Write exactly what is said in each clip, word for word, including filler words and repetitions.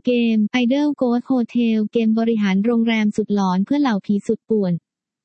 เกม Idle Ghost Hotel เกมบริหารโรงแรมสุดหลอนเพื่อเหล่าผีสุดป่วน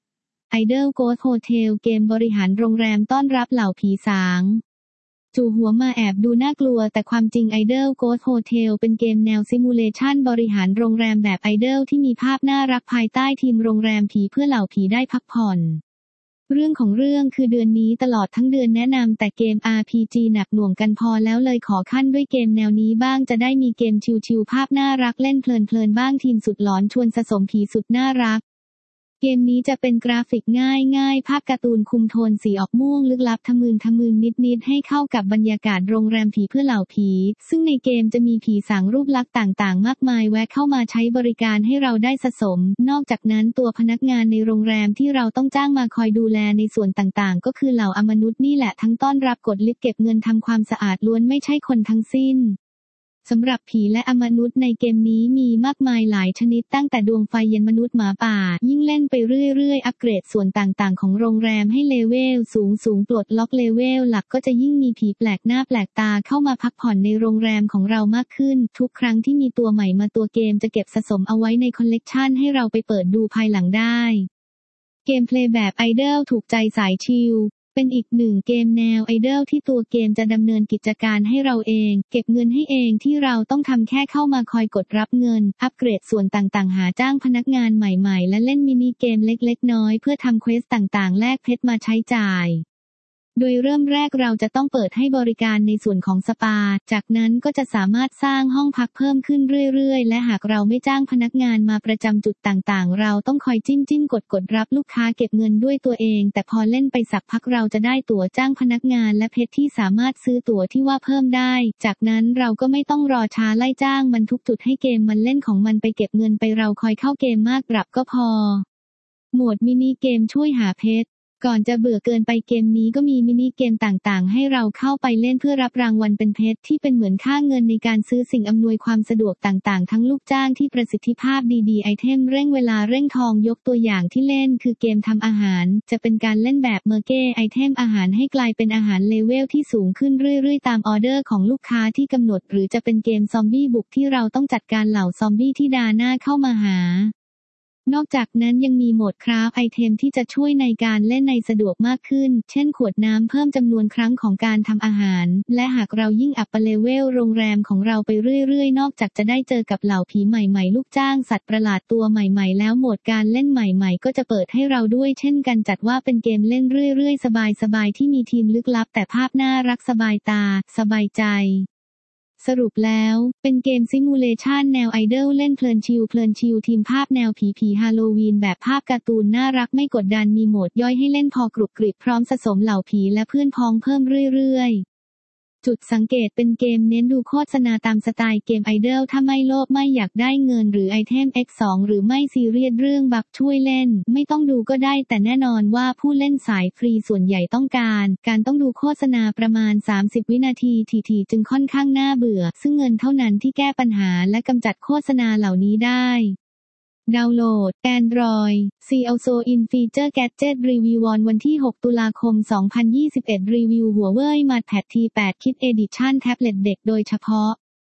Idle Ghost Hotel เกมบริหารโรงแรมต้อนรับเหล่าผีสางจู่หัวมาแอบดูน่ากลัวแต่ความจริง Idle Ghost Hotel เป็นเกมแนวซิมูเลชันบริหารโรงแรมแบบ Idle ที่มีภาพน่ารักภายใต้ทีมโรงแรมผีเพื่อเหล่าผีได้พักผ่อนเรื่องของเรื่องคือเดือนนี้ตลอดทั้งเดือนแนะนำแต่เกม อาร์ พี จี หนักหน่วงกันพอแล้วเลยขอขั้นด้วยเกมแนวนี้บ้างจะได้มีเกมชิลๆภาพน่ารักเล่นเพลินๆบ้างทีมสุดหลอนชวนสะสมผีสุดน่ารักเกมนี้จะเป็นกราฟิกง่ายๆภาพการ์ตูนคุมโทนสีออกม่วงลึกลับทะมึนทะมึนนิดๆให้เข้ากับบรรยากาศโรงแรมผีเพื่อเหล่าผีซึ่งในเกมจะมีผีสางรูปลักษณ์ต่างๆมากมายแวะเข้ามาใช้บริการให้เราได้สะสมนอกจากนั้นตัวพนักงานในโรงแรมที่เราต้องจ้างมาคอยดูแลในส่วนต่างๆก็คือเหล่าอมนุษย์นี่แหละทั้งต้อนรับกดลิฟต์เก็บเงินทำความสะอาดล้วนไม่ใช่คนทั้งสิ้นสำหรับผีและอมนุษย์ในเกมนี้มีมากมายหลายชนิดตั้งแต่ดวงไฟเย็นมนุษย์หมาป่ายิ่งเล่นไปเรื่อยๆอัปเกรดส่วนต่างๆของโรงแรมให้เลเวลสูงๆปลดล็อกเลเวลหลักก็จะยิ่งมีผีแปลกหน้าแปลกตาเข้ามาพักผ่อนในโรงแรมของเรามากขึ้นทุกครั้งที่มีตัวใหม่มาตัวเกมจะเก็บสะสมเอาไว้ในคอลเลกชันให้เราไปเปิดดูภายหลังได้เกมเพลย์แบบ Idle ถูกใจสายชิลเป็นอีกหนึ่งเกมแนว Idle ที่ตัวเกมจะดำเนินกิจการให้เราเองเก็บเงินให้เองที่เราต้องทำแค่เข้ามาคอยกดรับเงินอัปเกรดส่วนต่างๆหาจ้างพนักงานใหม่ๆและเล่นมินิเกมเล็กๆน้อยๆเพื่อทำเควสต่างๆแลกเพชรมาใช้จ่ายโดยเริ่มแรกเราจะต้องเปิดให้บริการในส่วนของสปาจากนั้นก็จะสามารถสร้างห้องพักเพิ่มขึ้นเรื่อยๆและหากเราไม่จ้างพนักงานมาประจำจุดต่างๆเราต้องคอยจิ้มจิ้มกดกดรับลูกค้าเก็บเงินด้วยตัวเองแต่พอเล่นไปสักพักเราจะได้ตั๋วจ้างพนักงานและเพชรที่สามารถซื้อตั๋วที่ว่าเพิ่มได้จากนั้นเราก็ไม่ต้องรอช้าไล่จ้างมันทุกจุดให้เกมมันเล่นของมันไปเก็บเงินไปเราคอยเข้าเกมมากปรับก็พอโหมดมินิเกมช่วยหาเพชรก่อนจะเบื่อเกินไปเกมนี้ก็มีมินิเกมต่างๆให้เราเข้าไปเล่นเพื่อรับรางวัลเป็นเพชรที่เป็นเหมือนค่าเงินในการซื้อสิ่งอำนวยความสะดวกต่างๆทั้งลูกจ้างที่ประสิทธิภาพดีๆไอเทมเร่งเวลาเร่งทองยกตัวอย่างที่เล่นคือเกมทำอาหารจะเป็นการเล่นแบบเมอร์เก้ไอเทมอาหารให้กลายเป็นอาหารเลเวลที่สูงขึ้นเรื่อยๆตามออเดอร์ของลูกค้าที่กำหนดหรือจะเป็นเกมซอมบี้บุกที่เราต้องจัดการเหล่าซอมบี้ที่ดาหน้าเข้ามาหานอกจากนั้นยังมีโหมดคราฟไอเทมที่จะช่วยในการเล่นในสะดวกมากขึ้นเช่นขวดน้ำเพิ่มจำนวนครั้งของการทำอาหารและหากเรายิ่งอัพเลเวลโรงแรมของเราไปเรื่อยๆนอกจากจะได้เจอกับเหล่าผีใหม่ๆลูกจ้างสัตว์ประหลาดตัวใหม่ๆแล้วโหมดการเล่นใหม่ๆก็จะเปิดให้เราด้วยเช่นกันจัดว่าเป็นเกมเล่นเรื่อยๆสบายๆที่มีทีมลึกลับแต่ภาพน่ารักสบายตาสบายใจสรุปแล้วเป็นเกมซิมูเลชันแนว Idle เล่นเพลินชิลเพลินชิลทีมภาพแนวผีผีฮาโลวีนแบบภาพการ์ตูนน่ารักไม่กดดันมีโหมดย่อยให้เล่นพอกรุบกริบพร้อมสะสมเหล่าผีและเพื่อนพ้องเพิ่มเรื่อยๆจุดสังเกตเป็นเกมเน้นดูโฆษณาตามสไตล์เกม Idle ถ้าไม่โลภไม่อยากได้เงินหรือไอเทม เอ็กซ์ สอง หรือไม่ซีเรียสเรื่องบักช่วยเล่นไม่ต้องดูก็ได้แต่แน่นอนว่าผู้เล่นสายฟรีส่วนใหญ่ต้องการการต้องดูโฆษณาประมาณสามสิบวินาทีถี่ๆจึงค่อนข้างน่าเบื่อซึ่งเงินเท่านั้นที่แก้ปัญหาและกำจัดโฆษณาเหล่านี้ได้ดาวน์โหลด Android See also in Feature Gadget Review on วันที่หกตุลาคมสองพันยี่สิบเอ็ดรีวิวหัวเว่ย MatePad ที แปด Kit Edition แท็บเล็ตเด็กโดยเฉพาะ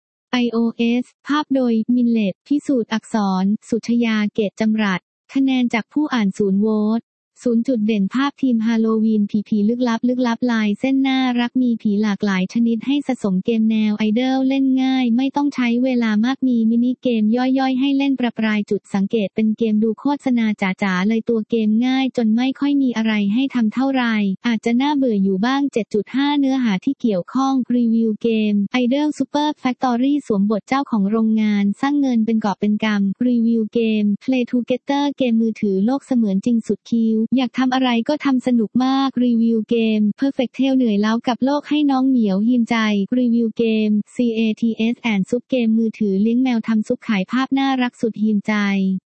iOS ภาพโดย Millet พิสูจน์อักษรสุชยาเกตจำรัดคะแนนจากผู้อ่านศูนย์โหวตศูนย์จุดเด่นภาพทีมฮาโลวีนผีผีลึกลับลึกลับลายเส้นน่ารักมีผีหลากหลายชนิดให้สะสมเกมแนว Idle เล่นง่ายไม่ต้องใช้เวลามากมีมินิเกมย่อยๆให้เล่นประปรายจุดสังเกตเป็นเกมดูโฆษณาจ๋าๆเลยตัวเกมง่ายจนไม่ค่อยมีอะไรให้ทำเท่าไรอาจจะน่าเบื่ออยู่บ้าง เจ็ดจุดห้า เนื้อหาที่เกี่ยวข้องรีวิวเกม Idle Super Factory สวมบทเจ้าของโรงงานสร้างเงินเป็นกอบเป็นกำรีวิวเกม Play Together เกมมือถือโลกเสมือนจริงสุดคิ้วอยากทำอะไรก็ทำสนุกมากรีวิวเกม Perfect Tale เหนื่อยแล้วกับโลกให้น้องเหมียวหินใจรีวิวเกม ซี เอ ที เอส แอนด์ซุปเกมมือถือเลี้ยงแมวทำซุปขายภาพน่ารักสุดหินใจ